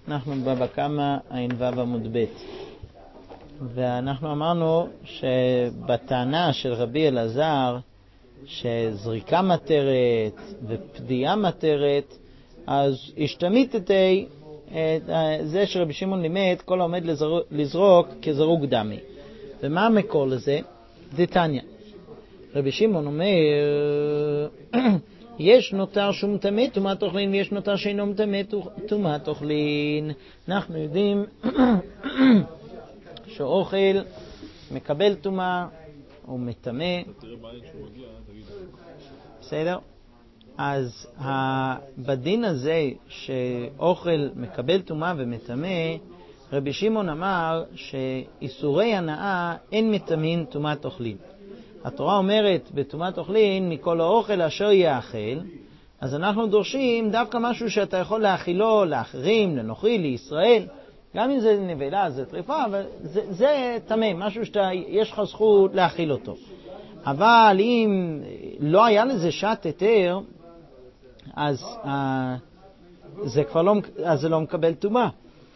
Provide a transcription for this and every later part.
אנחנו בבא קמא עין וו עמוד ב', ואנחנו אמרנו שבטענה של רבי אלעזר שזריקה מטרת ופדיעה מטרת, אז השתמיתתי זה שרבי שמעון לימד כל העומד לזרוק כזרוק דמי. ומה המקור לזה? דתניא. רבי שמעון אומר יש נותר שהוא מטמא טומאת אוכלין ויש נותר שאינו מטמא טומאת אוכלין. אנחנו יודעים שאוכל מקבל טומאה הוא מטמא. בסדר? אז בדין הזה שאוכל מקבל טומאה ומטמא, רבי שמעון אמר שאיסורי הנאה אין מטמאים טומאת אוכלין. התורה אומרת בטומאת אוכלין מכל האוכל אשר יאכל, אז אנחנו דורשים דווקא משהו שאתה יכול להאכילו לאחרים, לנוכרי, לישראל, גם אם זה נבלה, זה טריפה, אבל זה טמא, משהו שיש לך זכות להאכיל אותו. אבל אם לא היה לזה שעת היתר, אז זה כבר לא, אז זה לא מקבל טומאה.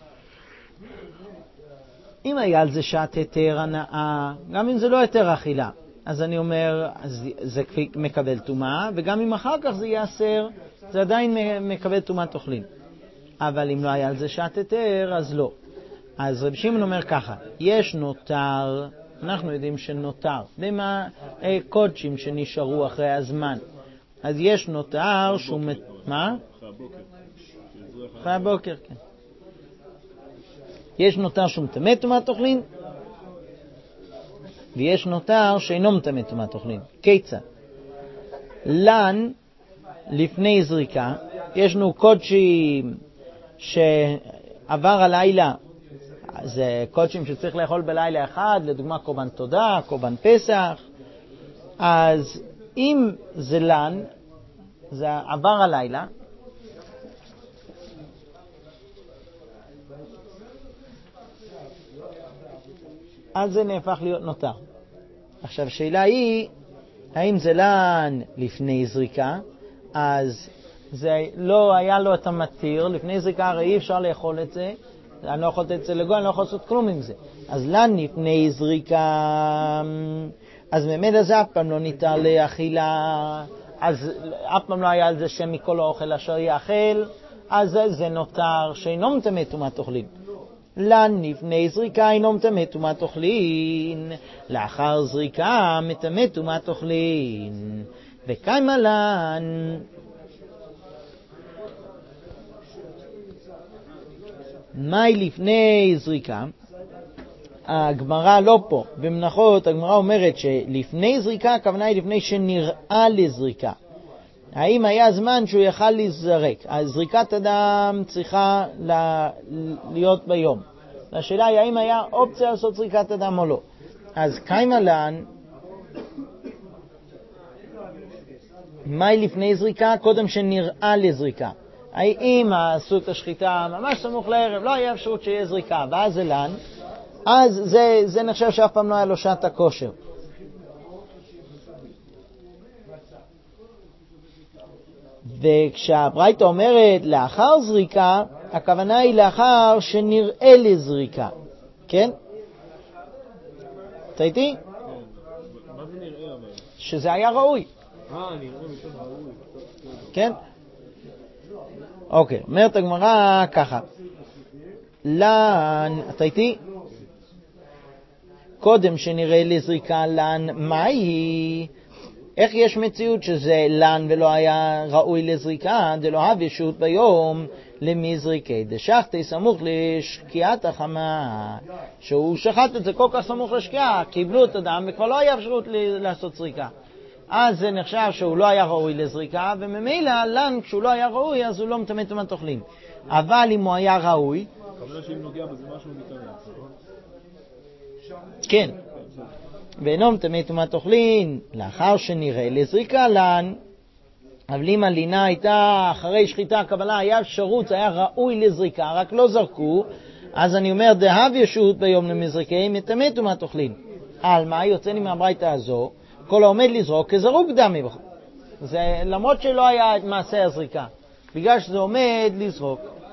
אם היה על זה שעת היתר הנאה, גם אם זה לא היתר אכילה, אז אני אומר, אז זה מקבל טומאה, וגם אם אחר כך זה ייאסר, זה עדיין מקבל טומאת אוכלין. אבל אם לא היה על זה שעת היתר, אז לא. אז רבי שמעון אומר ככה, יש נותר, אנחנו יודעים שנותר, במה קודשים שנשארו אחרי הזמן. אז יש נותר שהוא... מה? אחרי הבוקר, כן. יש נותר שהוא מטמא טומאת אוכלין, ויש נותר שאינו מטמא טומאת אוכלין. כיצד? לן, לפני זריקה, יש לנו קודשים שעבר הלילה, זה קודשים שצריך לאכול בלילה אחד, לדוגמה קורבן תודה, קורבן פסח. אז אם זה לן, זה עבר הלילה, אז זה נהפך להיות נותר. עכשיו השאלה היא, האם זה לן לפני זריקה, אז זה לא היה לו את המתיר, לפני זריקה הרי אי אפשר לאכול את זה, אני לא יכול לתת את זה לגוי, אני לא יכול לעשות כלום עם זה. אז לן לפני זריקה, אז באמת הזה אף פעם לא ניתן לאכילה, אז אף פעם לא היה על זה שם מכל האוכל אשר יאכל, אז זה נותר שאינו מטמא טומאת אוכלין. לן לפני זריקה אינו מטמא טומאת אוכלין, לאחר זריקה מטמא טומאת אוכלין. וקיימה לן, מהי לפני זריקה? הגמרא לא פה, במנחות הגמרא אומרת שלפני זריקה הכוונה היא לפני שנראה לזריקה. האם היה זמן שהוא יכל להזרק? אז זריקת אדם צריכה להיות ביום. השאלה היא האם היה אופציה לעשות זריקת אדם או לא. אז קיימה לן, מהי לפני זריקה? קודם שנראה לזריקה. האם עשו את השחיטה ממש סמוך לערב, לא היה אפשרות שיהיה זריקה, ואז זה לן, אז זה נחשב שאף פעם לא היה לו שעת הכושר. וכשהברייתא אומרת לאחר זריקה, הכוונה היא לאחר שנראה לזריקה. כן? אתה איתי? מה זה נראה אבל? שזה היה ראוי. נראה משום ראוי. כן? אוקיי, אומרת הגמרא ככה. לן, אתה איתי? קודם שנראה לזריקה לן, מה היא? איך יש מציאות שזה לן ולא היה ראוי לזריקה? דלא הווה שהות ביום למזריקי דשחטי סמוך לשקיעת החמה, שהוא שחט את זה כל כך סמוך לשקיעה, קיבלו את הדם וכבר לא היה אפשרות לעשות זריקה. אז זה נחשב שהוא לא היה ראוי לזריקה, וממילא לן כשהוא לא היה ראוי אז הוא לא מטמא טומאת אוכלין. אבל אם הוא היה ראוי, כמובן שאם נוגע בזה משהו ניתן, כן, ואינו מטמא טומאת אוכלין לאחר שנראה לזריקה לן. אבל אם הלינה הייתה אחרי שחיטה הקבלה, היה אפשרות, זה היה ראוי לזריקה, רק לא זרקו, אז אני אומר דהווה שהות ביום למזריקי מטמא טומאת אוכלין. על מה יוצא לי מהברייתא הזו? כל העומד לזרוק כזרוק דמי. זה למרות שלא היה את מעשה הזריקה, בגלל שזה עומד לזרוק.